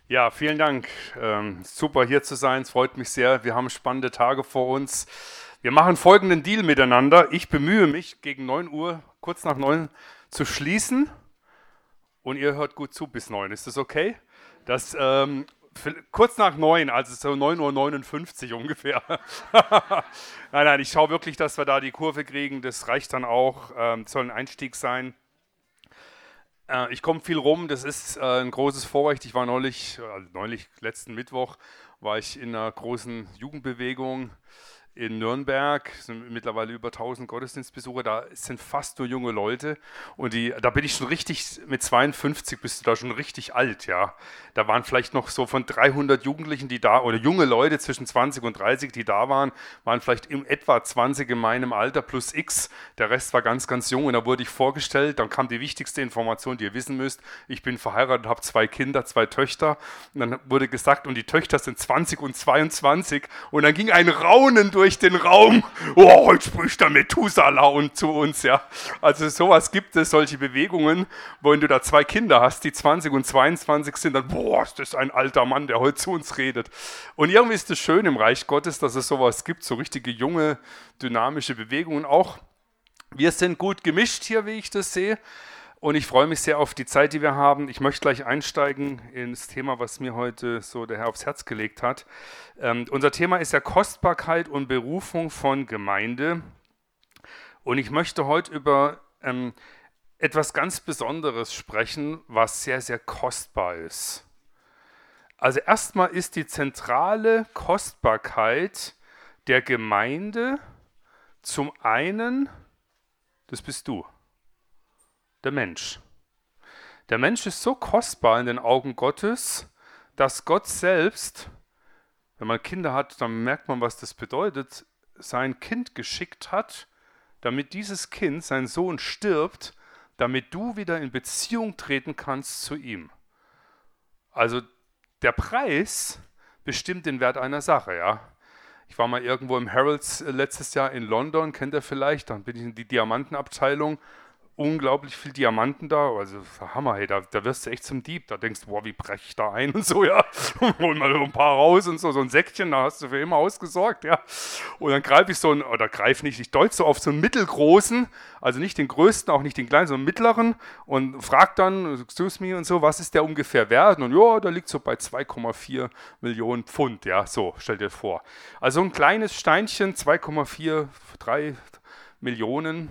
Ja, vielen Dank. Super hier zu sein. Es freut mich sehr. Wir haben spannende Tage vor uns. Wir machen folgenden Deal miteinander. Ich bemühe mich, gegen 9 Uhr, kurz nach 9, zu schließen. Und ihr hört gut zu bis 9. Ist das okay? Das, kurz nach 9, also so 9:59 Uhr ungefähr. Nein, ich schaue wirklich, dass wir da die Kurve kriegen. Das reicht dann auch. Soll ein Einstieg sein. Ich komme viel rum, das ist ein großes Vorrecht. Ich war neulich, letzten Mittwoch, war ich in einer großen Jugendbewegung in Nürnberg. Es sind mittlerweile über 1000 Gottesdienstbesucher, da sind fast nur junge Leute. Und da bin ich schon richtig, mit 52 bist du da schon richtig alt, ja. Da waren vielleicht noch so von 300 Jugendlichen, die da, oder junge Leute zwischen 20 und 30, die da waren vielleicht etwa 20 in meinem Alter plus X. Der Rest war ganz, ganz jung und da wurde ich vorgestellt. Dann kam die wichtigste Information, die ihr wissen müsst. Ich bin verheiratet, habe 2 Kinder, 2 Töchter. Und dann wurde gesagt, und die Töchter sind 20 und 22. Und dann ging ein Raunen durch den Raum. Oh, heute spricht der Methuselah und zu uns, ja. Also sowas gibt es, solche Bewegungen, wo wenn du da 2 Kinder hast, die 20 und 22 sind, dann, boah, ist das ein alter Mann, der heute zu uns redet. Und irgendwie ist es schön im Reich Gottes, dass es sowas gibt, so richtige junge, dynamische Bewegungen auch. Wir sind gut gemischt hier, wie ich das sehe. Und ich freue mich sehr auf die Zeit, die wir haben. Ich möchte gleich einsteigen ins Thema, was mir heute so der Herr aufs Herz gelegt hat. Unser Thema ist ja Kostbarkeit und Berufung von Gemeinde. Und ich möchte heute über etwas ganz Besonderes sprechen, was sehr, sehr kostbar ist. Also erstmal ist die zentrale Kostbarkeit der Gemeinde zum einen, das bist du, der Mensch. Der Mensch ist so kostbar in den Augen Gottes, dass Gott selbst, wenn man Kinder hat, dann merkt man, was das bedeutet, sein Kind geschickt hat, damit dieses Kind, sein Sohn, stirbt, damit du wieder in Beziehung treten kannst zu ihm. Also der Preis bestimmt den Wert einer Sache, ja. Ich war mal irgendwo im Harrods letztes Jahr in London, kennt ihr vielleicht, dann bin ich in die Diamantenabteilung. Unglaublich viel Diamanten da, also Hammer, hey, da wirst du echt zum Dieb, da denkst du, boah, wie brech ich da ein und so, ja, hol mal so ein paar raus und so ein Säckchen, da hast du für immer ausgesorgt, ja, und dann greife ich ich deute so auf so einen mittelgroßen, also nicht den größten, auch nicht den kleinen, sondern mittleren und frag dann, excuse me und so, was ist der ungefähr wert? Und ja, der liegt so bei 2,4 Millionen Pfund, ja, so, stell dir vor. Also ein kleines Steinchen, 2,43 Millionen,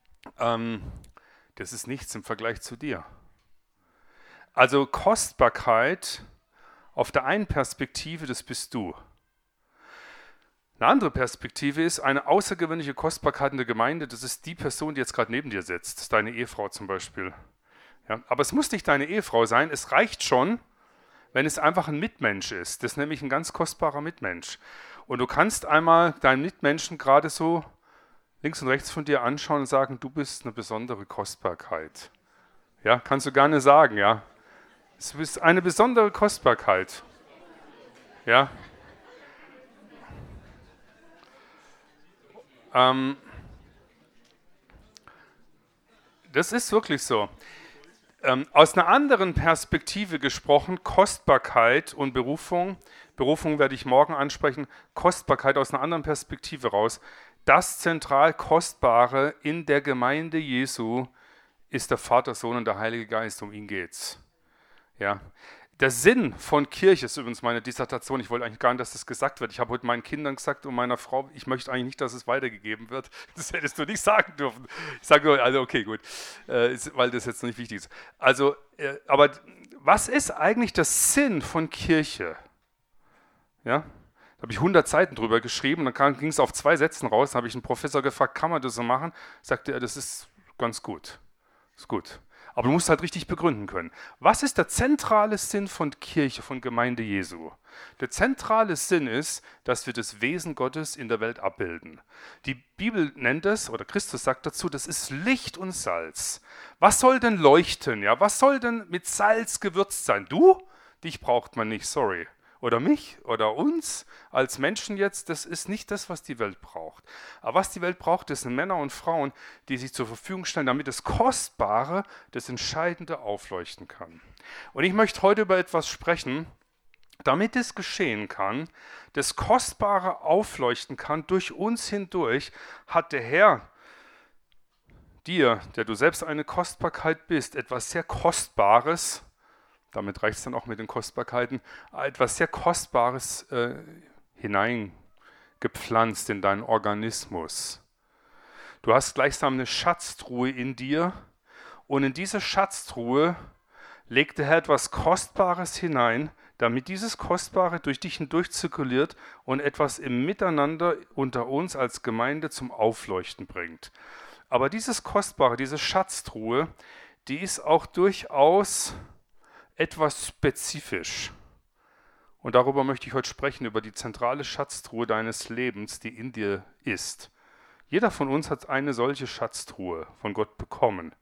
das ist nichts im Vergleich zu dir. Also Kostbarkeit auf der einen Perspektive, das bist du. Eine andere Perspektive ist eine außergewöhnliche Kostbarkeit in der Gemeinde, das ist die Person, die jetzt gerade neben dir sitzt, das ist deine Ehefrau zum Beispiel. Ja, aber es muss nicht deine Ehefrau sein, es reicht schon, wenn es einfach ein Mitmensch ist. Das ist nämlich ein ganz kostbarer Mitmensch. Und du kannst einmal deinen Mitmenschen gerade so links und rechts von dir anschauen und sagen, du bist eine besondere Kostbarkeit. Ja, kannst du gerne sagen, ja. Du bist eine besondere Kostbarkeit. Ja. Das ist wirklich so. Aus einer anderen Perspektive gesprochen, Kostbarkeit und Berufung. Berufung werde ich morgen ansprechen. Kostbarkeit aus einer anderen Perspektive raus. Das zentral Kostbare in der Gemeinde Jesu ist der Vater, Sohn und der Heilige Geist. Um ihn geht's. Ja. Der Sinn von Kirche ist übrigens meine Dissertation. Ich wollte eigentlich gar nicht, dass das gesagt wird. Ich habe heute meinen Kindern gesagt und meiner Frau, ich möchte eigentlich nicht, dass es weitergegeben wird. Das hättest du nicht sagen dürfen. Ich sage nur, also okay, gut, weil das jetzt noch nicht wichtig ist. Also, aber was ist eigentlich der Sinn von Kirche? Ja, da habe ich 100 Seiten drüber geschrieben, dann ging es auf 2 Sätzen raus, dann habe ich einen Professor gefragt, kann man das so machen? Sagte er, das ist ganz gut. Ist gut. Aber du musst halt richtig begründen können. Was ist der zentrale Sinn von Kirche, von Gemeinde Jesu? Der zentrale Sinn ist, dass wir das Wesen Gottes in der Welt abbilden. Die Bibel nennt es, oder Christus sagt dazu, das ist Licht und Salz. Was soll denn leuchten? Ja? Was soll denn mit Salz gewürzt sein? Du? Dich braucht man nicht, sorry. Oder mich oder uns als Menschen jetzt, das ist nicht das, was die Welt braucht. Aber was die Welt braucht, das sind Männer und Frauen, die sich zur Verfügung stellen, damit das Kostbare, das Entscheidende aufleuchten kann. Und ich möchte heute über etwas sprechen, Damit es geschehen kann, das Kostbare aufleuchten kann durch uns hindurch, hat der Herr dir, der du selbst eine Kostbarkeit bist, etwas sehr Kostbares, damit reicht es dann auch mit den Kostbarkeiten, etwas sehr Kostbares hineingepflanzt in deinen Organismus. Du hast gleichsam eine Schatztruhe in dir und in diese Schatztruhe legt der Herr etwas Kostbares hinein, damit dieses Kostbare durch dich hindurch zirkuliert und etwas im Miteinander unter uns als Gemeinde zum Aufleuchten bringt. Aber dieses Kostbare, diese Schatztruhe, die ist auch durchaus etwas spezifisch. Und darüber möchte ich heute sprechen, über die zentrale Schatztruhe deines Lebens, die in dir ist. Jeder von uns hat eine solche Schatztruhe von Gott bekommen.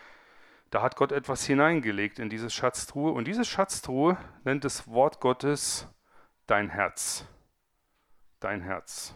Da hat Gott etwas hineingelegt in diese Schatztruhe und diese Schatztruhe nennt das Wort Gottes dein Herz. Dein Herz.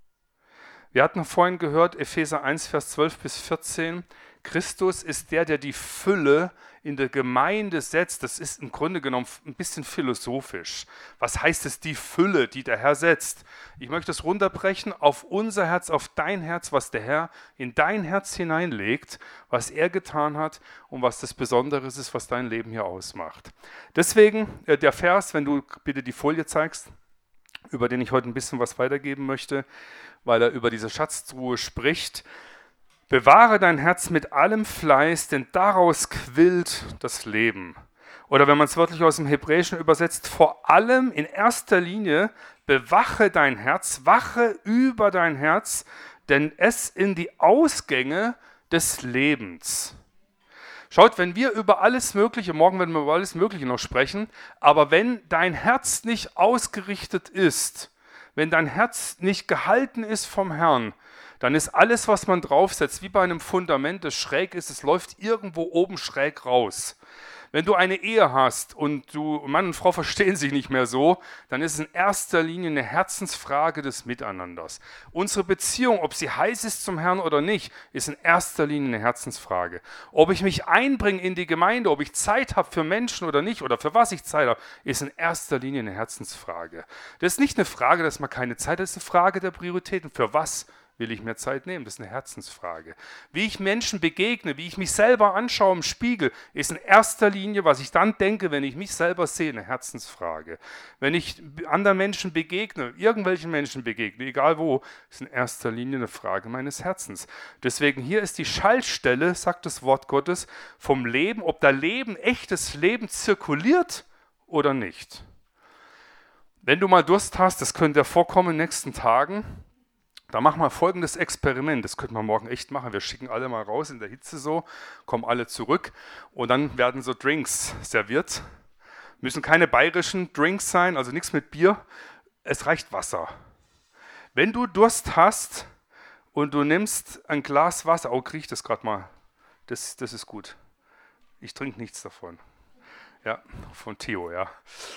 Wir hatten vorhin gehört, Epheser 1, Vers 12 bis 14, Christus ist der, der die Fülle in der Gemeinde setzt. Das ist im Grunde genommen ein bisschen philosophisch. Was heißt es, die Fülle, die der Herr setzt? Ich möchte es runterbrechen auf unser Herz, auf dein Herz, was der Herr in dein Herz hineinlegt, was er getan hat und was das Besondere ist, was dein Leben hier ausmacht. Deswegen der Vers, wenn du bitte die Folie zeigst, über den ich heute ein bisschen was weitergeben möchte, weil er über diese Schatztruhe spricht. Bewahre dein Herz mit allem Fleiß, denn daraus quillt das Leben. Oder wenn man es wörtlich aus dem Hebräischen übersetzt, vor allem in erster Linie bewache dein Herz, wache über dein Herz, denn es in die Ausgänge des Lebens. Schaut, wenn wir über alles Mögliche, morgen werden wir über alles Mögliche noch sprechen, aber wenn dein Herz nicht ausgerichtet ist, wenn dein Herz nicht gehalten ist vom Herrn, dann ist alles, was man draufsetzt, wie bei einem Fundament, das schräg ist, es läuft irgendwo oben schräg raus. Wenn du eine Ehe hast und Mann und Frau verstehen sich nicht mehr so, dann ist es in erster Linie eine Herzensfrage des Miteinanders. Unsere Beziehung, ob sie heiß ist zum Herrn oder nicht, ist in erster Linie eine Herzensfrage. Ob ich mich einbringe in die Gemeinde, ob ich Zeit habe für Menschen oder nicht oder für was ich Zeit habe, ist in erster Linie eine Herzensfrage. Das ist nicht eine Frage, dass man keine Zeit hat, das ist eine Frage der Prioritäten. Für was will ich mir Zeit nehmen? Das ist eine Herzensfrage. Wie ich Menschen begegne, wie ich mich selber anschaue im Spiegel, ist in erster Linie, was ich dann denke, wenn ich mich selber sehe, eine Herzensfrage. Wenn ich anderen Menschen begegne, irgendwelchen Menschen begegne, egal wo, ist in erster Linie eine Frage meines Herzens. Deswegen hier ist die Schaltstelle, sagt das Wort Gottes, vom Leben, ob da Leben, echtes Leben zirkuliert oder nicht. Wenn du mal Durst hast, das könnte ja vorkommen in den nächsten Tagen, da machen wir folgendes Experiment, das könnten wir morgen echt machen. Wir schicken alle mal raus in der Hitze so, kommen alle zurück und dann werden so Drinks serviert. Müssen keine bayerischen Drinks sein, also nichts mit Bier, es reicht Wasser. Wenn du Durst hast und du nimmst ein Glas Wasser, oh, krieg ich das gerade mal, das ist gut. Ich trinke nichts davon. Ja, von Theo, ja.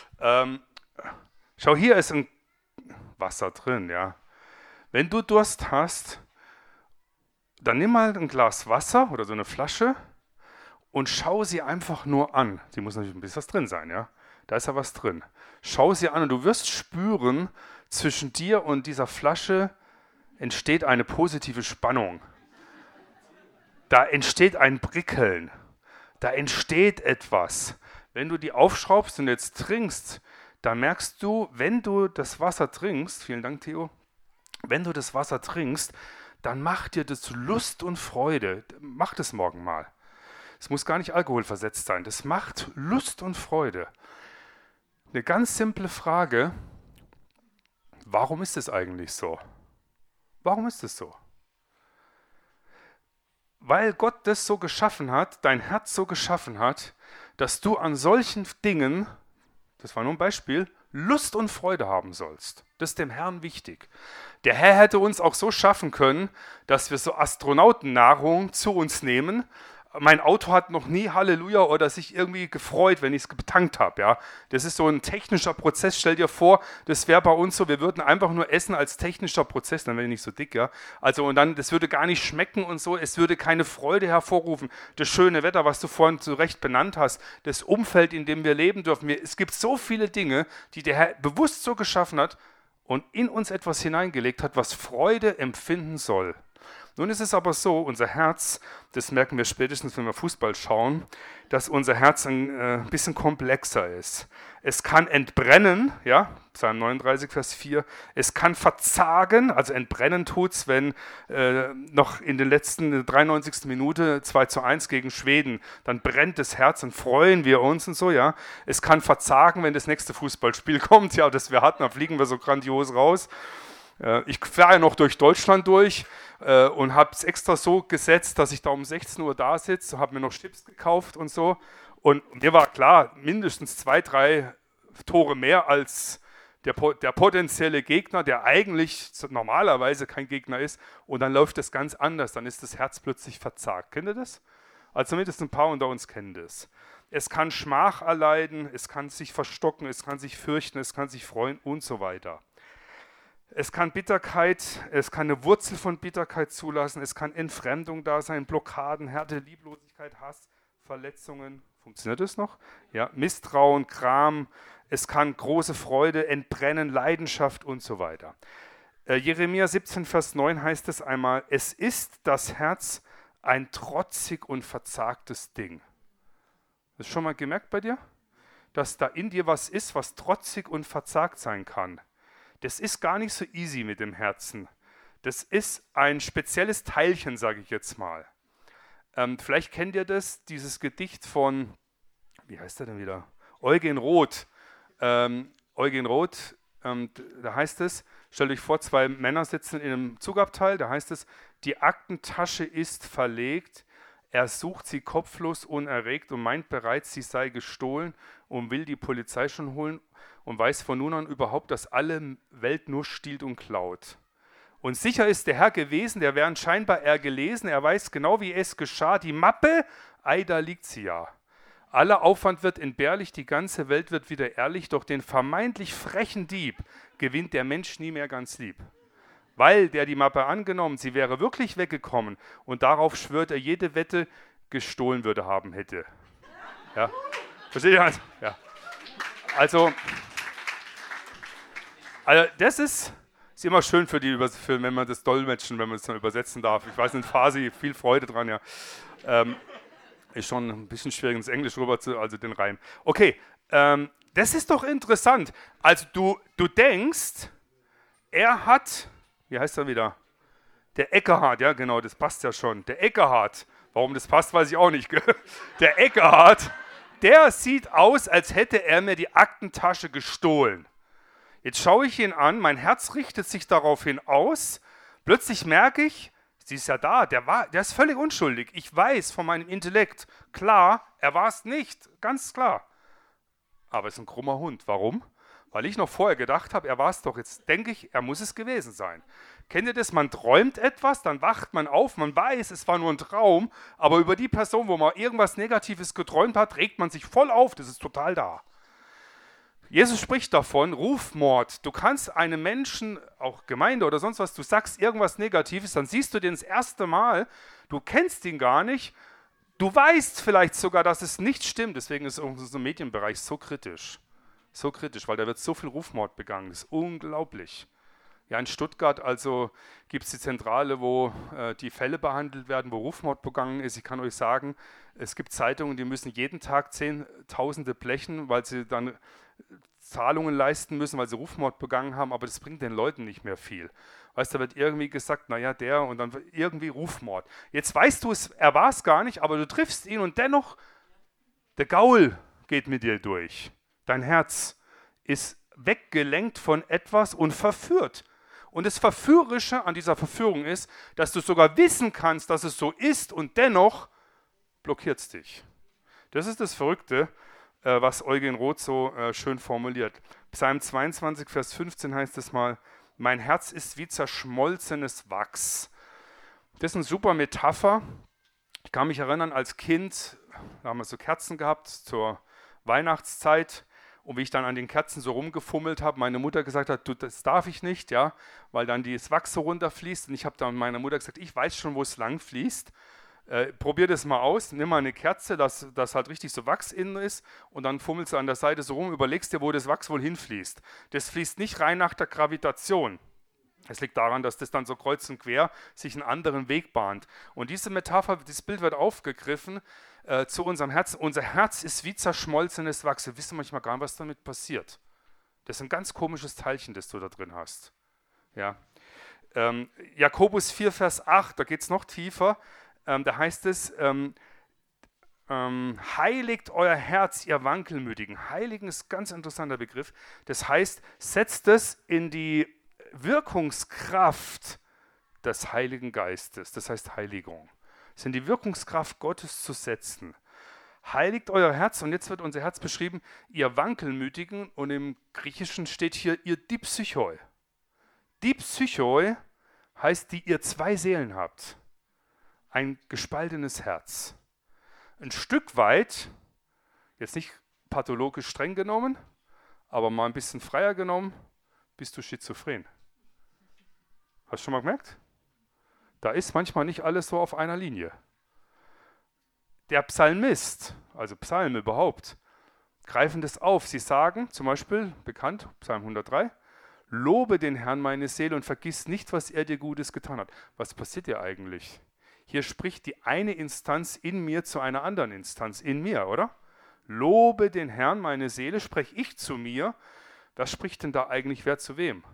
Schau, hier ist ein Wasser drin, ja. Wenn du Durst hast, dann nimm mal ein Glas Wasser oder so eine Flasche und schau sie einfach nur an. Sie muss natürlich ein bisschen was drin sein, ja. Da ist ja was drin. Schau sie an und du wirst spüren, zwischen dir und dieser Flasche entsteht eine positive Spannung. Da entsteht ein Prickeln. Da entsteht etwas. Wenn du die aufschraubst und jetzt trinkst, da merkst du, wenn du das Wasser trinkst, vielen Dank, Theo, wenn du das Wasser trinkst, dann macht dir das Lust und Freude. Mach das morgen mal. Es muss gar nicht alkoholversetzt sein. Das macht Lust und Freude. Eine ganz simple Frage, warum ist es eigentlich so? Warum ist es so? Weil Gott das so geschaffen hat, dein Herz so geschaffen hat, dass du an solchen Dingen, das war nur ein Beispiel, Lust und Freude haben sollst. Das ist dem Herrn wichtig. Der Herr hätte uns auch so schaffen können, dass wir so Astronautennahrung zu uns nehmen, Mein Auto hat noch nie Halleluja oder sich irgendwie gefreut, wenn ich es betankt habe. Ja? Das ist so ein technischer Prozess. Stell dir vor, das wäre bei uns so, wir würden einfach nur essen als technischer Prozess, dann wäre ich nicht so dick. Ja? Also und dann, das würde gar nicht schmecken und so, es würde keine Freude hervorrufen. Das schöne Wetter, was du vorhin zu Recht benannt hast, das Umfeld, in dem wir leben dürfen. Es gibt so viele Dinge, die der Herr bewusst so geschaffen hat und in uns etwas hineingelegt hat, was Freude empfinden soll. Nun ist es aber so, unser Herz, das merken wir spätestens, wenn wir Fußball schauen, dass unser Herz ein bisschen komplexer ist. Es kann entbrennen, ja, Psalm 39, Vers 4, es kann verzagen, also entbrennen tut es, wenn noch in den letzten 93. Minute 2:1 gegen Schweden, dann brennt das Herz und freuen wir uns und so, ja. Es kann verzagen, wenn das nächste Fußballspiel kommt, ja, das wir hatten, dann fliegen wir so grandios raus. Ich fahre ja noch durch Deutschland durch und habe es extra so gesetzt, dass ich da um 16 Uhr da sitze, habe mir noch Chips gekauft und so. Und mir war klar, mindestens 2, 3 Tore mehr als der potenzielle Gegner, der eigentlich normalerweise kein Gegner ist. Und dann läuft das ganz anders, dann ist das Herz plötzlich verzagt. Kennt ihr das? Also zumindest ein paar unter uns kennen das. Es kann Schmach erleiden, es kann sich verstocken, es kann sich fürchten, es kann sich freuen und so weiter. Es kann Bitterkeit, es kann eine Wurzel von Bitterkeit zulassen, es kann Entfremdung da sein, Blockaden, Härte, Lieblosigkeit, Hass, Verletzungen. Funktioniert das noch? Ja, Misstrauen, Gram, es kann große Freude, Entbrennen, Leidenschaft und so weiter. Jeremia 17, Vers 9 heißt es einmal, es ist das Herz ein trotzig und verzagtes Ding. Hast du schon mal gemerkt bei dir? Dass da in dir was ist, was trotzig und verzagt sein kann. Das ist gar nicht so easy mit dem Herzen. Das ist ein spezielles Teilchen, sage ich jetzt mal. Vielleicht kennt ihr das, dieses Gedicht von, wie heißt er denn wieder? Eugen Roth. Eugen Roth, da heißt es, stellt euch vor, 2 Männer sitzen in einem Zugabteil, da heißt es, die Aktentasche ist verlegt, er sucht sie kopflos unerregt und meint bereits, sie sei gestohlen und will die Polizei schon holen und weiß von nun an überhaupt, dass alle Welt nur stiehlt und klaut. Und sicher ist der Herr gewesen, der während scheinbar er gelesen, er weiß genau, wie es geschah. Die Mappe, ei, da liegt sie ja. Aller Aufwand wird entbehrlich, die ganze Welt wird wieder ehrlich, doch den vermeintlich frechen Dieb gewinnt der Mensch nie mehr ganz lieb. Weil der die Mappe angenommen, sie wäre wirklich weggekommen und darauf schwört er, jede Wette gestohlen würde haben hätte. Ja, versteht ihr? Ja. Also das ist immer schön für wenn man das dolmetschen, wenn man es dann übersetzen darf. Ich weiß nicht, Farsi, viel Freude dran, ja. Ist schon ein bisschen schwierig ins Englisch rüber also den Reim. Okay, das ist doch interessant. Also du denkst, er hat, wie heißt er wieder? Der Eckehardt, ja genau, das passt ja schon. Der Eckehardt, warum das passt, weiß ich auch nicht. Der Eckehardt, der sieht aus, als hätte er mir die Aktentasche gestohlen. Jetzt schaue ich ihn an, mein Herz richtet sich daraufhin aus. Plötzlich merke ich, sie ist ja da, der ist völlig unschuldig. Ich weiß von meinem Intellekt, klar, er war es nicht, ganz klar. Aber es ist ein krummer Hund. Warum? Weil ich noch vorher gedacht habe, er war es doch. Jetzt denke ich, er muss es gewesen sein. Kennt ihr das? Man träumt etwas, dann wacht man auf, man weiß, es war nur ein Traum, aber über die Person, wo man irgendwas Negatives geträumt hat, regt man sich voll auf, das ist total da. Jesus spricht davon, Rufmord. Du kannst einem Menschen, auch Gemeinde oder sonst was, du sagst irgendwas Negatives, dann siehst du den das erste Mal, du kennst ihn gar nicht, du weißt vielleicht sogar, dass es nicht stimmt, deswegen ist unser Medienbereich so kritisch, weil da wird so viel Rufmord begangen, das ist unglaublich. Ja, in Stuttgart also gibt es die Zentrale, wo die Fälle behandelt werden, wo Rufmord begangen ist. Ich kann euch sagen, es gibt Zeitungen, die müssen jeden Tag Zehntausende blechen, weil sie dann Zahlungen leisten müssen, weil sie Rufmord begangen haben, aber das bringt den Leuten nicht mehr viel. Weißt du, da wird irgendwie gesagt, naja, der und dann irgendwie Rufmord. Jetzt weißt du es, er war es gar nicht, aber du triffst ihn und dennoch, der Gaul geht mit dir durch. Dein Herz ist weggelenkt von etwas und verführt. Und das Verführerische an dieser Verführung ist, dass du sogar wissen kannst, dass es so ist und dennoch blockiert es dich. Das ist das Verrückte, was Eugen Roth so schön formuliert. Psalm 22, Vers 15 heißt es mal, mein Herz ist wie zerschmolzenes Wachs. Das ist eine super Metapher. Ich kann mich erinnern, als Kind, da haben wir so Kerzen gehabt zur Weihnachtszeit und wie ich dann an den Kerzen so rumgefummelt habe, meine Mutter gesagt hat, du, das darf ich nicht, ja, weil dann das Wachs so runterfließt und ich habe dann meiner Mutter gesagt, ich weiß schon, wo es lang fließt. Probier das mal aus, nimm mal eine Kerze, dass halt richtig so Wachs innen ist und dann fummelst du an der Seite so rum, überlegst dir, wo das Wachs wohl hinfließt. Das fließt nicht rein nach der Gravitation. Es liegt daran, dass das dann so kreuz und quer sich einen anderen Weg bahnt. Und diese Metapher, dieses Bild wird aufgegriffen zu unserem Herzen. Unser Herz ist wie zerschmolzenes Wachs. Wir wissen manchmal gar nicht, was damit passiert. Das ist ein ganz komisches Teilchen, das du da drin hast. Ja. Jakobus 4, Vers 8, da geht es noch tiefer. Da heißt es, heiligt euer Herz, ihr Wankelmütigen. Heiligen ist ein ganz interessanter Begriff. Das heißt, setzt es in die Wirkungskraft des Heiligen Geistes, das heißt Heiligung. Es ist in die Wirkungskraft Gottes zu setzen. Heiligt euer Herz, und jetzt wird unser Herz beschrieben, ihr Wankelmütigen, und im Griechischen steht hier, ihr Dipsychoi. Dipsychoi heißt, die ihr zwei Seelen habt. Ein gespaltenes Herz. Ein Stück weit, jetzt nicht pathologisch streng genommen, aber mal ein bisschen freier genommen, bist du schizophren. Hast du schon mal gemerkt? Da ist manchmal nicht alles so auf einer Linie. Der Psalmist, also Psalme überhaupt, greifen das auf. Sie sagen, zum Beispiel, bekannt, Psalm 103, lobe den Herrn meine Seele und vergiss nicht, was er dir Gutes getan hat. Was passiert dir eigentlich? Hier spricht die eine Instanz in mir zu einer anderen Instanz in mir, oder? Lobe den Herrn meine Seele, spreche ich zu mir. Was spricht denn da eigentlich wer zu wem?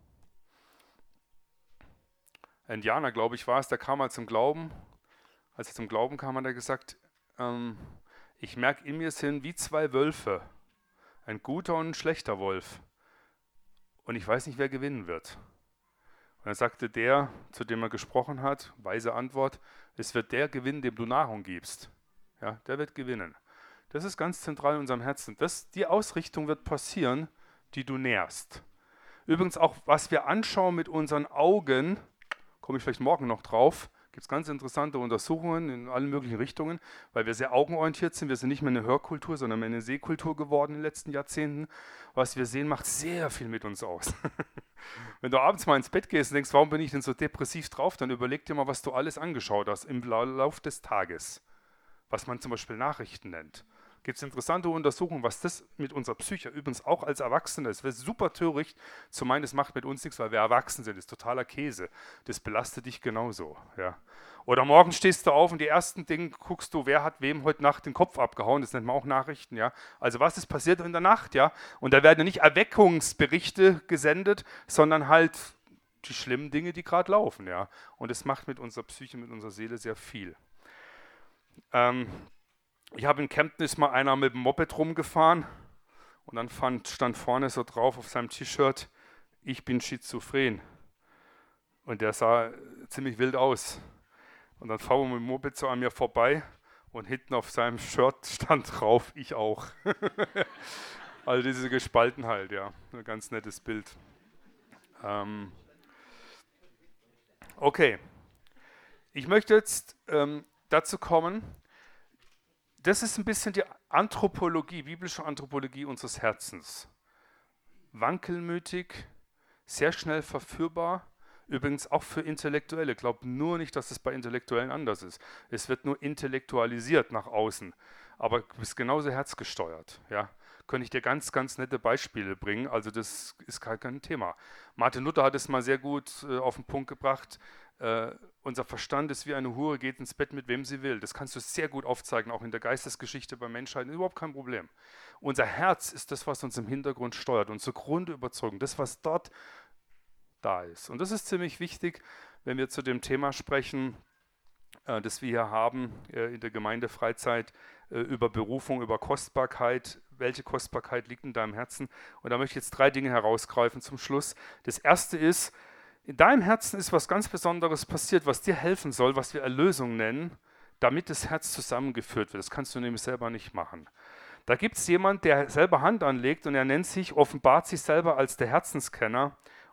Ein Indianer, glaube ich, war es, der kam mal zum Glauben. Als er zum Glauben kam, hat er gesagt, ich merke, in mir sind wie zwei Wölfe, ein guter und ein schlechter Wolf. Und ich weiß nicht, wer gewinnen wird. Und dann sagte der, zu dem er gesprochen hat, weise Antwort, es wird der gewinnen, dem du Nahrung gibst. Ja, der wird gewinnen. Das ist ganz zentral in unserem Herzen. Die Ausrichtung wird passieren, die du nährst. Übrigens auch, was wir anschauen mit unseren Augen, komme ich vielleicht morgen noch drauf, gibt es ganz interessante Untersuchungen in allen möglichen Richtungen, weil wir sehr augenorientiert sind. Wir sind nicht mehr eine Hörkultur, sondern mehr eine Sehkultur geworden in den letzten Jahrzehnten. Was wir sehen, macht sehr viel mit uns aus. Wenn du abends mal ins Bett gehst und denkst, warum bin ich denn so depressiv drauf, dann überleg dir mal, was du alles angeschaut hast im Lauf des Tages. Was man zum Beispiel Nachrichten nennt. Gibt es interessante Untersuchungen, was das mit unserer Psyche, übrigens auch als Erwachsene, es wäre super töricht zu meinen, das macht mit uns nichts, weil wir erwachsen sind, das ist totaler Käse. Das belastet dich genauso. Ja. Oder morgen stehst du auf und die ersten Dinge guckst du, wer hat wem heute Nacht den Kopf abgehauen, das nennt man auch Nachrichten. Ja. Also was ist passiert in der Nacht? Ja. Und da werden ja nicht Erweckungsberichte gesendet, sondern halt die schlimmen Dinge, die gerade laufen. Ja. Und das macht mit unserer Psyche, mit unserer Seele sehr viel. Ich habe in Kempten ist mal einer mit dem Moped rumgefahren und dann stand vorne so drauf auf seinem T-Shirt, ich bin schizophren. Und der sah ziemlich wild aus. Und dann fuhr er mit dem Moped so an mir vorbei und hinten auf seinem Shirt stand drauf, ich auch. Also diese Gespaltenheit, ja, ein ganz nettes Bild. Okay, ich möchte jetzt dazu kommen, das ist ein bisschen die Anthropologie, biblische Anthropologie unseres Herzens. Wankelmütig, sehr schnell verführbar, übrigens auch für Intellektuelle. Glaubt nur nicht, dass es bei Intellektuellen anders ist. Es wird nur intellektualisiert nach außen, aber du bist genauso herzgesteuert. Ja. Könnte ich dir ganz, ganz nette Beispiele bringen, also das ist kein Thema. Martin Luther hat es mal sehr gut auf den Punkt gebracht, unser Verstand ist wie eine Hure, geht ins Bett mit wem sie will. Das kannst du sehr gut aufzeigen, auch in der Geistesgeschichte bei Menschheit, überhaupt kein Problem. Unser Herz ist das, was uns im Hintergrund steuert, unsere Grundüberzeugung, das, was dort da ist. Und das ist ziemlich wichtig, wenn wir zu dem Thema sprechen, das wir hier haben in der Gemeindefreizeit, über Berufung, über Kostbarkeit. Welche Kostbarkeit liegt in deinem Herzen? Und da möchte ich jetzt 3 Dinge herausgreifen zum Schluss. Das erste ist, in deinem Herzen ist was ganz Besonderes passiert, was dir helfen soll, was wir Erlösung nennen, damit das Herz zusammengeführt wird. Das kannst du nämlich selber nicht machen. Da gibt es jemanden, der selber Hand anlegt und er offenbart sich selber als der Herzenskenner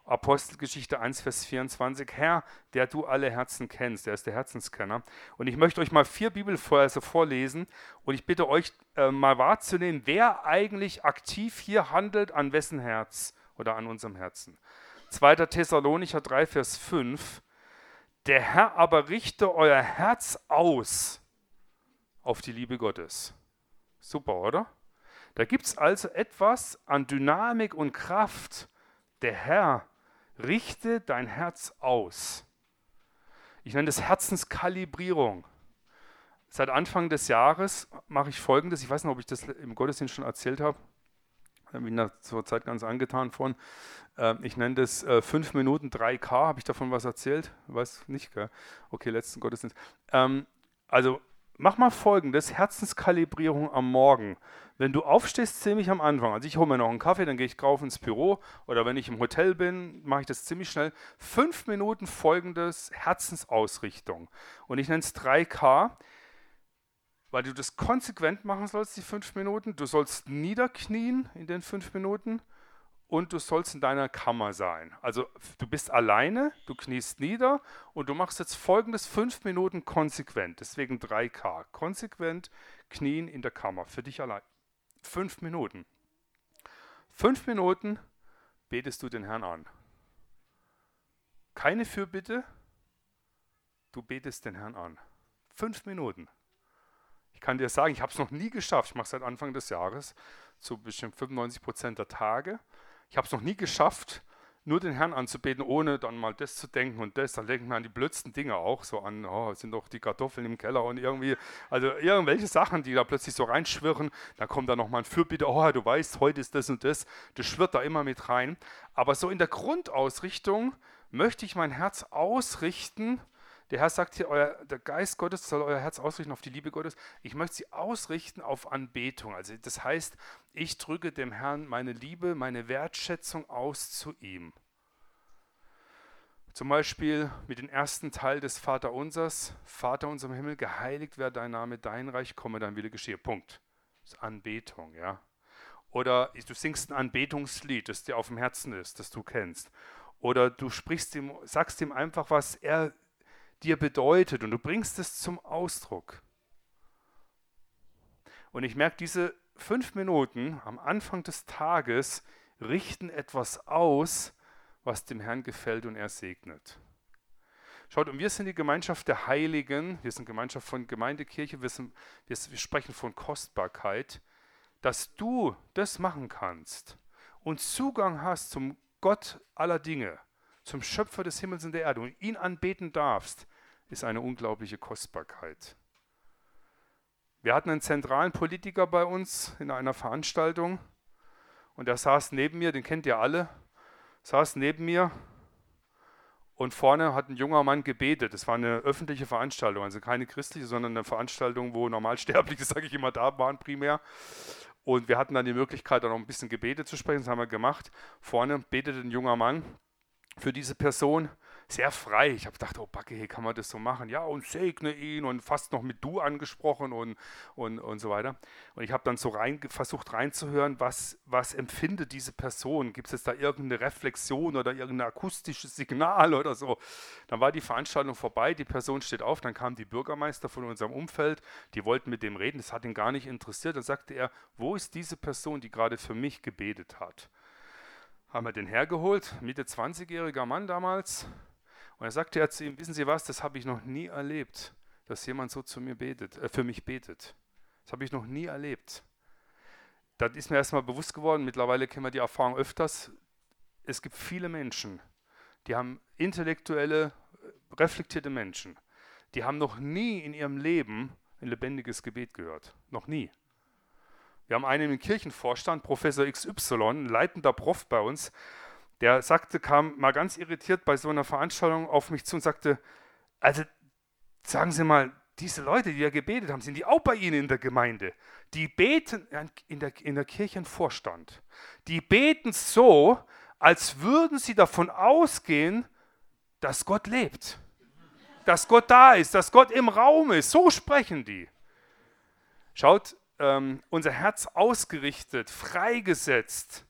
Apostelgeschichte 1, Vers 24, Herr, der du alle Herzen kennst, der ist der Herzenskenner. Und ich möchte euch mal 4 Bibelverse vorlesen und ich bitte euch mal wahrzunehmen, wer eigentlich aktiv hier handelt, an wessen Herz oder an unserem Herzen. 2. Thessalonicher 3, Vers 5, der Herr aber richte euer Herz aus auf die Liebe Gottes. Super, oder? Da gibt es also etwas an Dynamik und Kraft. Der Herr richte dein Herz aus. Ich nenne das Herzenskalibrierung. Seit Anfang des Jahres mache ich Folgendes. Ich weiß nicht, ob ich das im Gottesdienst schon erzählt habe. Ich bin da zur Zeit ganz angetan von. Ich nenne das 5 Minuten 3K. Habe ich davon was erzählt? Weiß nicht, gell? Okay, letzten Gottesdienst. Also mach mal Folgendes, Herzenskalibrierung am Morgen. Wenn du aufstehst, ziemlich am Anfang, also ich hole mir noch einen Kaffee, dann gehe ich drauf ins Büro oder wenn ich im Hotel bin, mache ich das ziemlich schnell. 5 Minuten folgendes, Herzensausrichtung. Und ich nenne es 3K, weil du das konsequent machen sollst, die 5 Minuten. Du sollst niederknien in den 5 Minuten und du sollst in deiner Kammer sein. Also du bist alleine, du kniest nieder und du machst jetzt folgendes 5 Minuten konsequent, deswegen 3K. Konsequent knien in der Kammer, für dich allein. 5 Minuten. 5 Minuten betest du den Herrn an. Keine Fürbitte, du betest den Herrn an. 5 Minuten. Ich kann dir sagen, ich habe es noch nie geschafft, ich mache es seit Anfang des Jahres, zu bestimmt 95% der Tage. Ich habe es noch nie geschafft, nur den Herrn anzubeten, ohne dann mal das zu denken und das. Dann denken wir an die blödsten Dinge auch, so an, oh, sind doch die Kartoffeln im Keller und irgendwie, also irgendwelche Sachen, die da plötzlich so reinschwirren. Dann kommt da nochmal ein Fürbitte, oh, du weißt, heute ist das und das. Das schwirrt da immer mit rein. Aber so in der Grundausrichtung möchte ich mein Herz ausrichten. Der Herr sagt hier, der Geist Gottes soll euer Herz ausrichten auf die Liebe Gottes. Ich möchte sie ausrichten auf Anbetung. Also das heißt, ich drücke dem Herrn meine Liebe, meine Wertschätzung aus zu ihm. Zum Beispiel mit dem ersten Teil des Vaterunsers. Vater unser im Himmel, geheiligt werde dein Name, dein Reich komme, dein Wille geschehe. Punkt. Das ist Anbetung, ja. Oder du singst ein Anbetungslied, das dir auf dem Herzen ist, das du kennst. Oder du sagst ihm einfach, was er dir bedeutet und du bringst es zum Ausdruck. Und ich merke, diese 5 Minuten am Anfang des Tages richten etwas aus, was dem Herrn gefällt und er segnet. Schaut, und wir sind die Gemeinschaft der Heiligen, wir sind Gemeinschaft von Gemeindekirche, wir sprechen von Kostbarkeit, dass du das machen kannst und Zugang hast zum Gott aller Dinge, zum Schöpfer des Himmels und der Erde und ihn anbeten darfst, ist eine unglaubliche Kostbarkeit. Wir hatten einen zentralen Politiker bei uns in einer Veranstaltung und der saß neben mir, den kennt ihr alle, saß neben mir und vorne hat ein junger Mann gebetet. Das war eine öffentliche Veranstaltung, also keine christliche, sondern eine Veranstaltung, wo Normalsterbliche, sage ich immer, da waren primär. Und wir hatten dann die Möglichkeit, da noch ein bisschen Gebete zu sprechen, das haben wir gemacht. Vorne betete ein junger Mann für diese Person, sehr frei. Ich habe gedacht, oh Backe, hier kann man das so machen. Ja, und segne ihn und fast noch mit du angesprochen und so weiter. Und ich habe dann so versucht reinzuhören, was empfindet diese Person? Gibt es jetzt da irgendeine Reflexion oder irgendein akustisches Signal oder so? Dann war die Veranstaltung vorbei, die Person steht auf, dann kamen die Bürgermeister von unserem Umfeld, die wollten mit dem reden, das hat ihn gar nicht interessiert. Dann sagte er, wo ist diese Person, die gerade für mich gebetet hat? Haben wir den hergeholt, Mitte 20-jähriger Mann damals. Und er sagte er zu ihm, wissen Sie was, das habe ich noch nie erlebt, dass jemand so zu mir betet, für mich betet. Das habe ich noch nie erlebt. Da ist mir erstmal bewusst geworden, mittlerweile kennen wir die Erfahrung öfters, es gibt viele Menschen, die haben intellektuelle, reflektierte Menschen, die haben noch nie in ihrem Leben ein lebendiges Gebet gehört. Noch nie. Wir haben einen im Kirchenvorstand, Professor XY, ein leitender Prof bei uns, der kam mal ganz irritiert bei so einer Veranstaltung auf mich zu und sagte, also sagen Sie mal, diese Leute, die ja gebetet haben, sind die auch bei Ihnen in der Gemeinde? Die beten in der Kirchenvorstand. Die beten so, als würden sie davon ausgehen, dass Gott lebt. Dass Gott da ist, dass Gott im Raum ist. So sprechen die. Schaut, unser Herz ausgerichtet, freigesetzt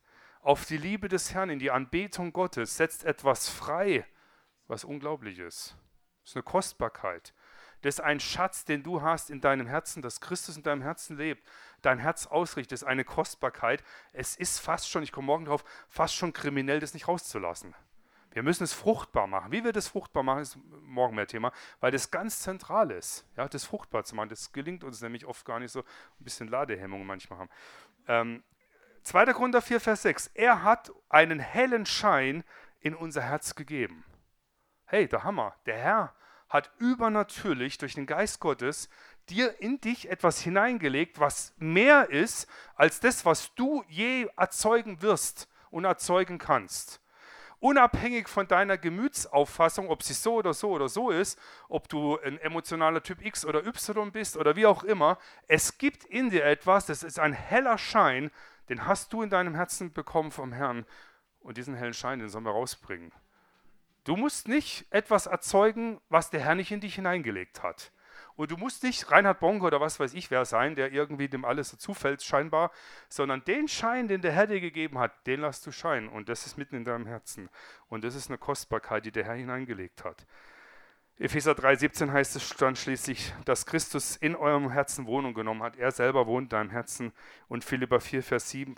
auf die Liebe des Herrn, in die Anbetung Gottes, setzt etwas frei, was unglaublich ist. Das ist eine Kostbarkeit. Das ist ein Schatz, den du hast in deinem Herzen, dass Christus in deinem Herzen lebt, dein Herz ausrichtet, das ist eine Kostbarkeit. Es ist fast schon, ich komme morgen drauf, fast schon kriminell, das nicht rauszulassen. Wir müssen es fruchtbar machen. Wie wir das fruchtbar machen, ist morgen mehr Thema, weil das ganz zentral ist, ja, das fruchtbar zu machen. Das gelingt uns nämlich oft gar nicht so, ein bisschen Ladehemmungen manchmal haben. 2. Korinther 4, Vers 6. Er hat einen hellen Schein in unser Herz gegeben. Hey, der Hammer. Der Herr hat übernatürlich durch den Geist Gottes in dich etwas hineingelegt, was mehr ist als das, was du je erzeugen wirst und erzeugen kannst. Unabhängig von deiner Gemütsauffassung, ob sie so oder so oder so ist, ob du ein emotionaler Typ X oder Y bist oder wie auch immer, es gibt in dir etwas, das ist ein heller Schein, den hast du in deinem Herzen bekommen vom Herrn und diesen hellen Schein, den sollen wir rausbringen. Du musst nicht etwas erzeugen, was der Herr nicht in dich hineingelegt hat. Und du musst nicht Reinhard Bonke oder was weiß ich wer sein, der irgendwie dem alles so zufällt scheinbar, sondern den Schein, den der Herr dir gegeben hat, den lässt du scheinen. Und das ist mitten in deinem Herzen. Und das ist eine Kostbarkeit, die der Herr hineingelegt hat. Epheser 3,17 heißt es dann schließlich, dass Christus in eurem Herzen Wohnung genommen hat. Er selber wohnt in deinem Herzen. Und Philipper 4, Vers 7,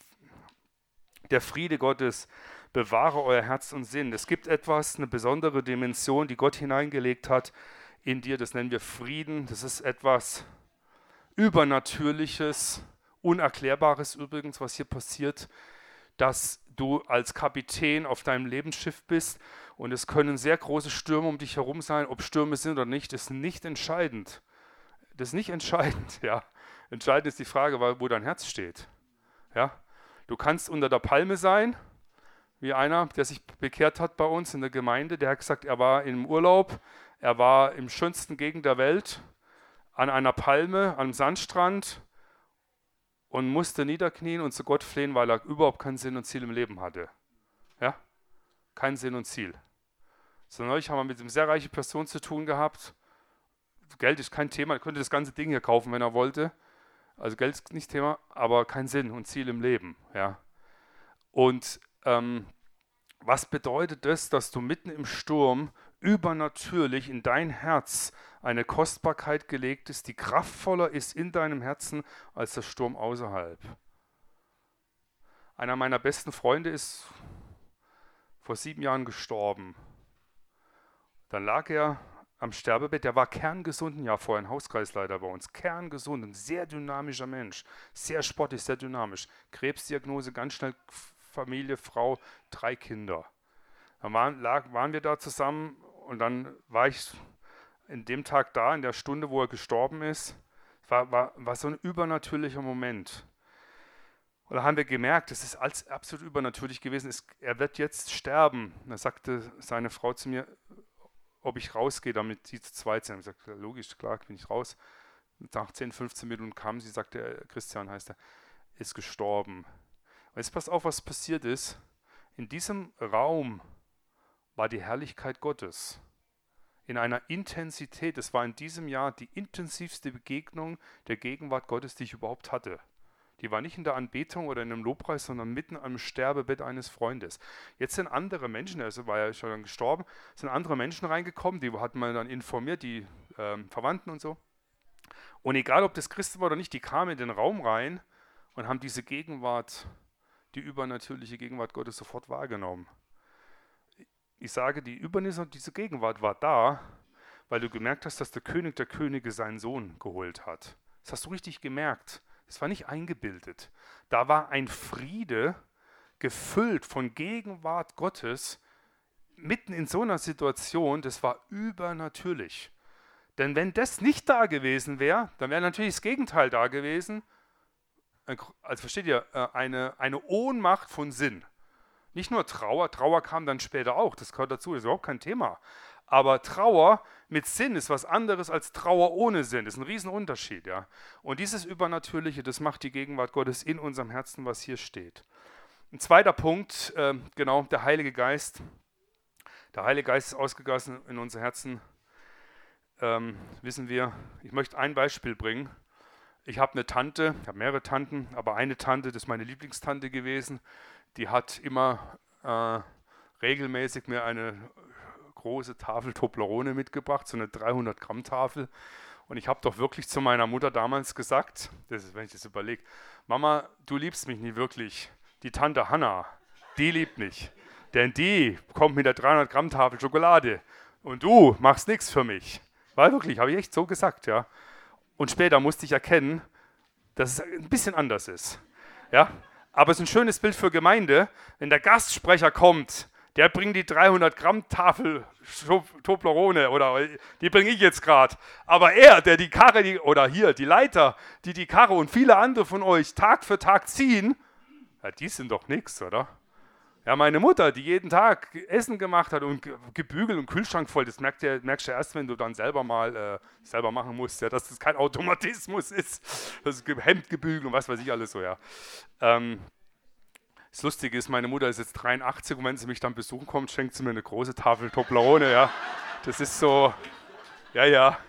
der Friede Gottes bewahre euer Herz und Sinn. Es gibt etwas, eine besondere Dimension, die Gott hineingelegt hat in dir, das nennen wir Frieden. Das ist etwas Übernatürliches, Unerklärbares übrigens, was hier passiert, dass du als Kapitän auf deinem Lebensschiff bist und es können sehr große Stürme um dich herum sein. Ob Stürme sind oder nicht, ist nicht entscheidend. Das ist nicht entscheidend, ja. Entscheidend ist die Frage, wo dein Herz steht. Ja. Du kannst unter der Palme sein, wie einer, der sich bekehrt hat bei uns in der Gemeinde, der hat gesagt, er war im Urlaub, er war im schönsten Gegend der Welt, an einer Palme, am Sandstrand und musste niederknien und zu Gott flehen, weil er überhaupt keinen Sinn und Ziel im Leben hatte. Ja? Kein Sinn und Ziel. So neulich haben wir mit einer sehr reichen Person zu tun gehabt. Geld ist kein Thema, er könnte das ganze Ding hier kaufen, wenn er wollte. Also Geld ist nicht Thema, aber kein Sinn und Ziel im Leben. Ja? Und was bedeutet das, dass du mitten im Sturm übernatürlich in dein Herz eine Kostbarkeit gelegt ist, die kraftvoller ist in deinem Herzen als der Sturm außerhalb? Einer meiner besten Freunde ist vor 7 Jahren gestorben. Dann lag er am Sterbebett, der war kerngesund, ein Jahr vorher ein Hauskreisleiter bei uns, kerngesund, ein sehr dynamischer Mensch, sehr sportlich, sehr dynamisch. Krebsdiagnose, ganz schnell Familie, Frau, 3 Kinder. Dann waren wir da zusammen und dann war ich in dem Tag da, in der Stunde, wo er gestorben ist. War so ein übernatürlicher Moment. Und da haben wir gemerkt, es ist absolut übernatürlich gewesen. Er wird jetzt sterben. Und da sagte seine Frau zu mir, ob ich rausgehe, damit sie zu zweit sind. Ich sagte, logisch, klar, bin ich raus. Nach 10, 15 Minuten kam sie, sagte, Christian heißt er, ist gestorben. Und jetzt passt auf, was passiert ist. In diesem Raum war die Herrlichkeit Gottes. In einer Intensität, es war in diesem Jahr die intensivste Begegnung der Gegenwart Gottes, die ich überhaupt hatte. Die war nicht in der Anbetung oder in einem Lobpreis, sondern mitten am Sterbebett eines Freundes. Jetzt sind andere Menschen, also war ja schon gestorben, sind andere Menschen reingekommen, die hatten wir dann informiert, die Verwandten und so. Und egal, ob das Christen war oder nicht, die kamen in den Raum rein und haben diese Gegenwart, die übernatürliche Gegenwart Gottes sofort wahrgenommen. Ich sage, diese Gegenwart war da, weil du gemerkt hast, dass der König der Könige seinen Sohn geholt hat. Das hast du richtig gemerkt. Es war nicht eingebildet. Da war ein Friede, gefüllt von Gegenwart Gottes, mitten in so einer Situation, das war übernatürlich. Denn wenn das nicht da gewesen wäre, dann wäre natürlich das Gegenteil da gewesen. Also versteht ihr, eine Ohnmacht von Sinn. Nicht nur Trauer kam dann später auch, das gehört dazu, das ist überhaupt kein Thema. Aber Trauer mit Sinn ist was anderes als Trauer ohne Sinn. Das ist ein Riesenunterschied. Ja? Und dieses Übernatürliche, das macht die Gegenwart Gottes in unserem Herzen, was hier steht. Ein zweiter Punkt, genau, der Heilige Geist. Der Heilige Geist ist ausgegossen in unser Herzen, wissen wir. Ich möchte ein Beispiel bringen. Ich habe eine Tante, ich habe mehrere Tanten, aber eine Tante, das ist meine Lieblingstante gewesen, die hat immer regelmäßig mir eine große Tafel Toblerone mitgebracht, so eine 300 Gramm Tafel. Und ich habe doch wirklich zu meiner Mutter damals gesagt, das ist, wenn ich das überlege, Mama, du liebst mich nie wirklich. Die Tante Hanna, die liebt mich. Denn die kommt mit der 300 Gramm Tafel Schokolade. Und du machst nichts für mich. War wirklich, habe ich echt so gesagt, ja. Und später musste ich erkennen, dass es ein bisschen anders ist. Ja? Aber es ist ein schönes Bild für Gemeinde, wenn der Gastsprecher kommt, der bringt die 300 Gramm Tafel Toblerone oder die bringe ich jetzt gerade. Aber er, der die Karre, oder hier die Leiter, die Karre und viele andere von euch Tag für Tag ziehen, ja, die sind doch nichts, oder? Ja, meine Mutter, die jeden Tag Essen gemacht hat und gebügelt und Kühlschrank voll, das merkst du erst, wenn du dann selber mal selber machen musst, ja, dass das kein Automatismus ist. Das Hemd gebügelt und was weiß ich alles so, ja. Das Lustige ist, meine Mutter ist jetzt 83 und wenn sie mich dann besuchen kommt, schenkt sie mir eine große Tafel Toblerone, ja. Das ist so, ja.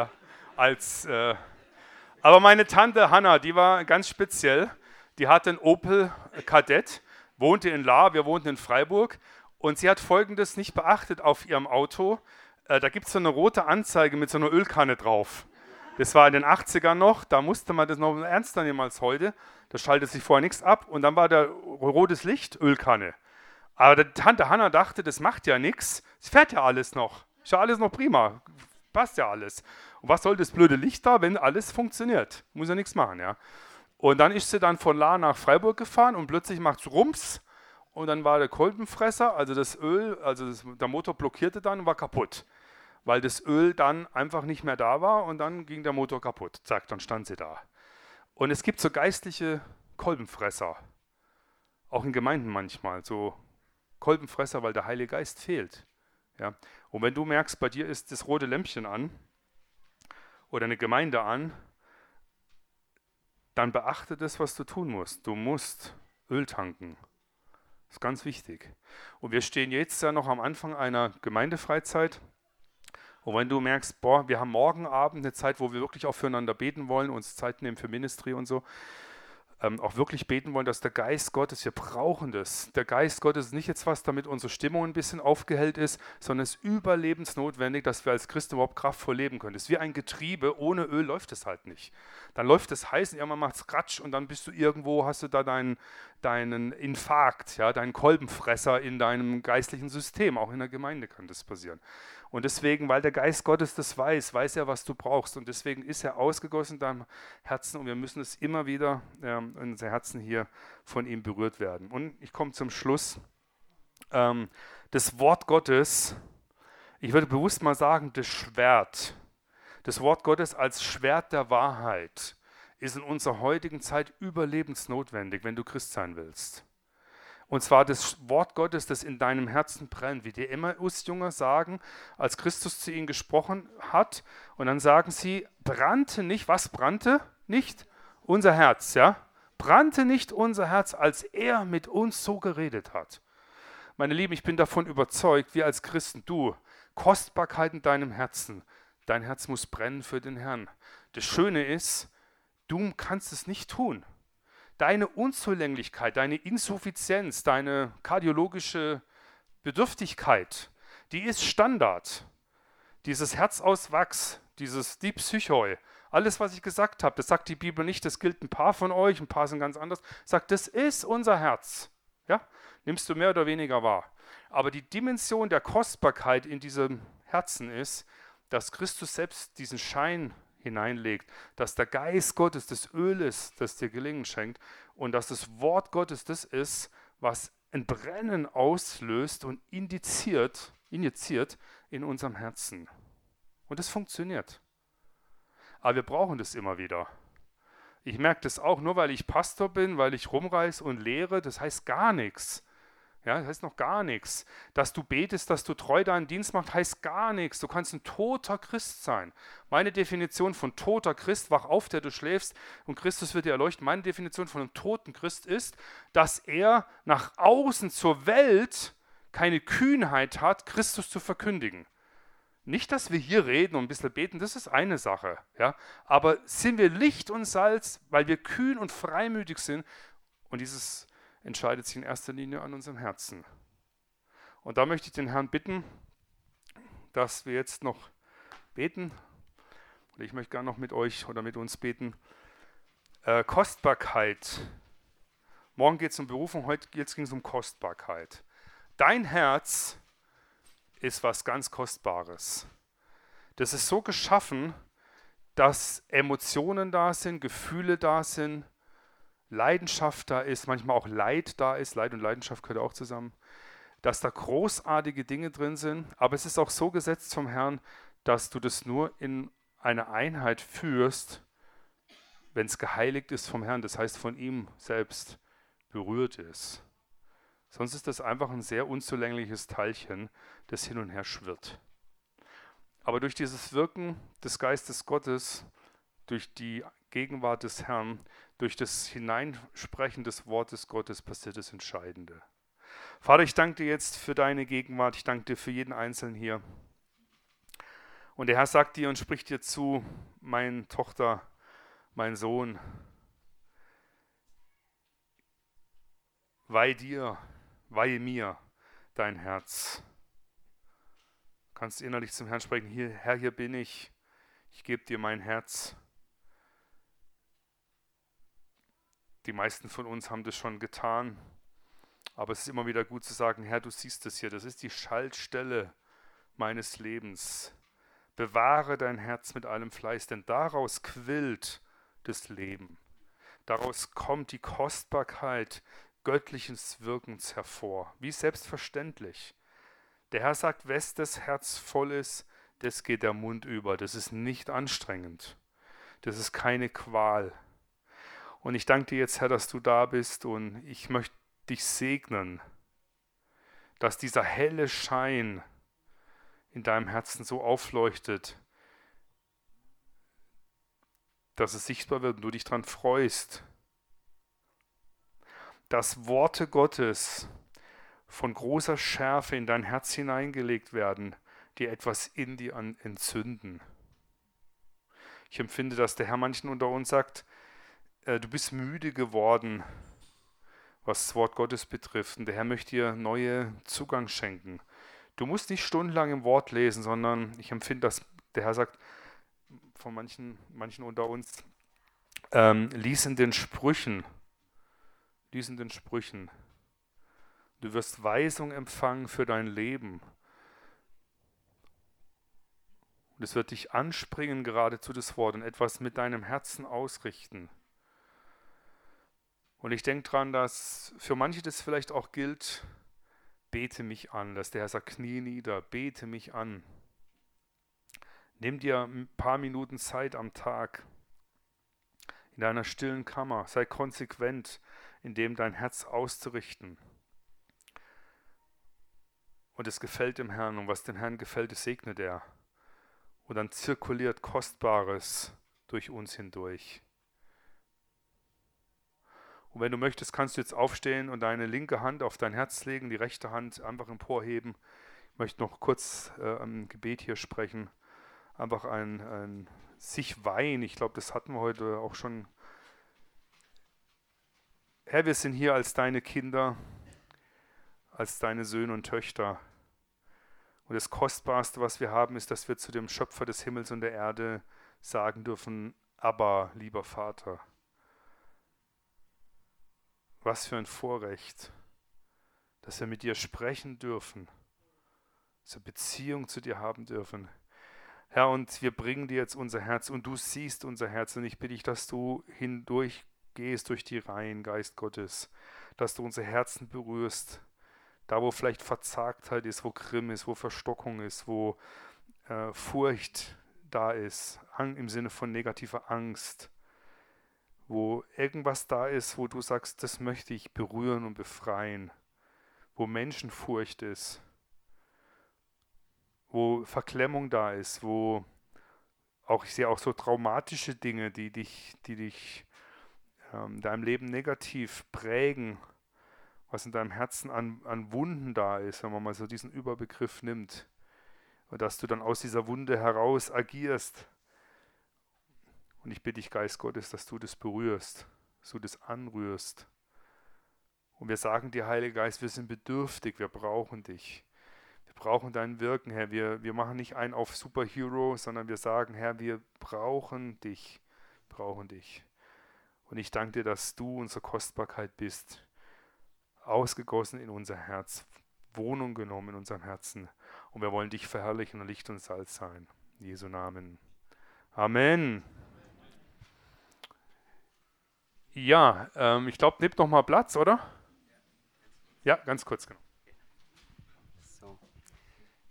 Aber meine Tante Hanna, die war ganz speziell. Die hatte einen Opel Kadett, wohnte in Lahr, wir wohnten in Freiburg und sie hat Folgendes nicht beachtet auf ihrem Auto. Da gibt es so eine rote Anzeige mit so einer Ölkanne drauf. Das war in den 80ern noch, da musste man das noch ernster nehmen als heute. Da schaltet sich vorher nichts ab und dann war da rotes Licht, Ölkanne. Aber die Tante Hanna dachte, das macht ja nichts, es fährt ja alles noch. Ist ja alles noch prima, passt ja alles. Und was soll das blöde Licht da, wenn alles funktioniert? Muss ja nichts machen, ja. Und dann ist sie dann von Lahr nach Freiburg gefahren und plötzlich macht es Rums und dann war der Kolbenfresser, also das Öl, der Motor blockierte dann und war kaputt. Weil das Öl dann einfach nicht mehr da war und dann ging der Motor kaputt. Zack, dann stand sie da. Und es gibt so geistliche Kolbenfresser, auch in Gemeinden manchmal, so Kolbenfresser, weil der Heilige Geist fehlt. Ja? Und wenn du merkst, bei dir ist das rote Lämpchen an oder eine Gemeinde an, dann beachte das, was du tun musst. Du musst Öl tanken. Das ist ganz wichtig. Und wir stehen jetzt ja noch am Anfang einer Gemeindefreizeit. Und wenn du merkst, boah, wir haben morgen Abend eine Zeit, wo wir wirklich auch füreinander beten wollen, uns Zeit nehmen für Ministry und so, auch wirklich beten wollen, dass der Geist Gottes, wir brauchen das. Der Geist Gottes ist nicht jetzt was, damit unsere Stimmung ein bisschen aufgehellt ist, sondern es ist überlebensnotwendig, dass wir als Christen überhaupt kraftvoll leben können. Es ist wie ein Getriebe, ohne Öl läuft es halt nicht. Dann läuft es heiß, irgendwann macht es Ratsch und dann bist du irgendwo, hast du da deinen Infarkt, ja, deinen Kolbenfresser in deinem geistlichen System. Auch in der Gemeinde kann das passieren. Und deswegen, weil der Geist Gottes das weiß er, was du brauchst. Und deswegen ist er ausgegossen in deinem Herzen und wir müssen es immer wieder, in unser Herzen hier von ihm berührt werden. Und ich komme zum Schluss. Das Wort Gottes, ich würde bewusst mal sagen, das Schwert. Das Wort Gottes als Schwert der Wahrheit ist in unserer heutigen Zeit überlebensnotwendig, wenn du Christ sein willst. Und zwar das Wort Gottes, das in deinem Herzen brennt, wie die Emmaus-Jünger sagen, als Christus zu ihnen gesprochen hat. Und dann sagen sie, brannte nicht, was brannte? Nicht unser Herz, ja? Brannte nicht unser Herz, als er mit uns so geredet hat. Meine Lieben, ich bin davon überzeugt, wir als Christen, du, Kostbarkeit in deinem Herzen, dein Herz muss brennen für den Herrn. Das Schöne ist, du kannst es nicht tun. Deine Unzulänglichkeit, deine Insuffizienz, deine kardiologische Bedürftigkeit, die ist Standard. Dieses Herz aus Wachs, die Psychoi, alles, was ich gesagt habe, das sagt die Bibel nicht, das gilt ein paar von euch, ein paar sind ganz anders, sagt, das ist unser Herz. Ja? Nimmst du mehr oder weniger wahr. Aber die Dimension der Kostbarkeit in diesem Herzen ist, dass Christus selbst diesen Schein hineinlegt, dass der Geist Gottes das Öl ist, das dir Gelingen schenkt und dass das Wort Gottes das ist, was ein Brennen auslöst und injiziert in unserem Herzen. Und das funktioniert. Aber wir brauchen das immer wieder. Ich merke das auch, nur weil ich Pastor bin, weil ich rumreise und lehre, das heißt gar nichts. Ja, das heißt noch gar nichts. Dass du betest, dass du treu deinen Dienst machst, heißt gar nichts. Du kannst ein toter Christ sein. Meine Definition von toter Christ, wach auf, der du schläfst und Christus wird dir erleuchten. Meine Definition von einem toten Christ ist, dass er nach außen zur Welt keine Kühnheit hat, Christus zu verkündigen. Nicht, dass wir hier reden und ein bisschen beten, das ist eine Sache. Ja? Aber sind wir Licht und Salz, weil wir kühn und freimütig sind und dieses entscheidet sich in erster Linie an unserem Herzen. Und da möchte ich den Herrn bitten, dass wir jetzt noch beten. Und ich möchte gerne noch mit euch oder mit uns beten. Kostbarkeit. Morgen geht es um Berufung, jetzt ging es um Kostbarkeit. Dein Herz ist was ganz Kostbares. Das ist so geschaffen, dass Emotionen da sind, Gefühle da sind, Leidenschaft da ist, manchmal auch Leid da ist. Leid und Leidenschaft gehört auch zusammen. Dass da großartige Dinge drin sind, aber es ist auch so gesetzt vom Herrn, dass du das nur in einer Einheit führst, wenn es geheiligt ist vom Herrn, das heißt von ihm selbst berührt ist. Sonst ist das einfach ein sehr unzulängliches Teilchen, das hin und her schwirrt. Aber durch dieses Wirken des Geistes Gottes, durch die Gegenwart des Herrn, durch das Hineinsprechen des Wortes Gottes passiert das Entscheidende. Vater, ich danke dir jetzt für deine Gegenwart, ich danke dir für jeden Einzelnen hier. Und der Herr sagt dir und spricht dir zu, meine Tochter, mein Sohn, weihe mir dein Herz. Du kannst innerlich zum Herrn sprechen, Herr, hier bin ich gebe dir mein Herz. Die meisten von uns haben das schon getan, aber es ist immer wieder gut zu sagen, Herr, du siehst es hier, das ist die Schaltstelle meines Lebens. Bewahre dein Herz mit allem Fleiß, denn daraus quillt das Leben. Daraus kommt die Kostbarkeit göttliches Wirkens hervor, wie selbstverständlich. Der Herr sagt, wes das Herz voll ist, das geht der Mund über. Das ist nicht anstrengend. Das ist keine Qual. Und ich danke dir jetzt, Herr, dass du da bist und ich möchte dich segnen, dass dieser helle Schein in deinem Herzen so aufleuchtet, dass es sichtbar wird und du dich daran freust, dass Worte Gottes von großer Schärfe in dein Herz hineingelegt werden, die etwas in dir entzünden. Ich empfinde, dass der Herr manchen unter uns sagt, du bist müde geworden, was das Wort Gottes betrifft. Und der Herr möchte dir neue Zugang schenken. Du musst nicht stundenlang im Wort lesen, sondern ich empfinde, dass der Herr sagt, von manchen unter uns, lies in den Sprüchen. Du wirst Weisung empfangen für dein Leben. Und es wird dich anspringen, geradezu das Wort, und etwas mit deinem Herzen ausrichten. Und ich denke daran, dass für manche das vielleicht auch gilt, bete mich an, dass der Herr sagt, knie nieder, bete mich an. Nimm dir ein paar Minuten Zeit am Tag in deiner stillen Kammer, sei konsequent, in dem dein Herz auszurichten. Und es gefällt dem Herrn, und was dem Herrn gefällt, das segnet er. Und dann zirkuliert Kostbares durch uns hindurch. Und wenn du möchtest, kannst du jetzt aufstehen und deine linke Hand auf dein Herz legen, die rechte Hand einfach emporheben. Ich möchte noch kurz ein Gebet hier sprechen. Einfach ein sich weihen. Ich glaube, das hatten wir heute auch schon. Herr, wir sind hier als deine Kinder, als deine Söhne und Töchter. Und das Kostbarste, was wir haben, ist, dass wir zu dem Schöpfer des Himmels und der Erde sagen dürfen, Abba, lieber Vater. Was für ein Vorrecht, dass wir mit dir sprechen dürfen, dass wir Beziehung zu dir haben dürfen. Herr, und wir bringen dir jetzt unser Herz und du siehst unser Herz und ich bitte dich, dass du hindurchgehst durch die Reihen, Geist Gottes, dass du unsere Herzen berührst, da wo vielleicht Verzagtheit ist, wo Grimm ist, wo Verstockung ist, wo Furcht da ist, im Sinne von negativer Angst, wo irgendwas da ist, wo du sagst, das möchte ich berühren und befreien, wo Menschenfurcht ist, wo Verklemmung da ist, wo auch, ich sehe auch so traumatische Dinge, die dich in deinem Leben negativ prägen, was in deinem Herzen an Wunden da ist, wenn man mal so diesen Überbegriff nimmt, und dass du dann aus dieser Wunde heraus agierst. Und ich bitte dich, Geist Gottes, dass du das berührst, dass du das anrührst Und wir sagen dir, Heiliger Geist, wir sind bedürftig, wir brauchen dich. Wir brauchen dein Wirken, Herr. Wir machen nicht einen auf Superhero, sondern wir sagen, Herr, wir brauchen dich, brauchen dich. Und ich danke dir, dass du unsere Kostbarkeit bist, ausgegossen in unser Herz, Wohnung genommen in unserem Herzen. Und wir wollen dich verherrlichen und Licht und Salz sein. In Jesu Namen. Amen. Ja, ich glaube, nehmt noch mal Platz, oder? Ja, ganz kurz, genau.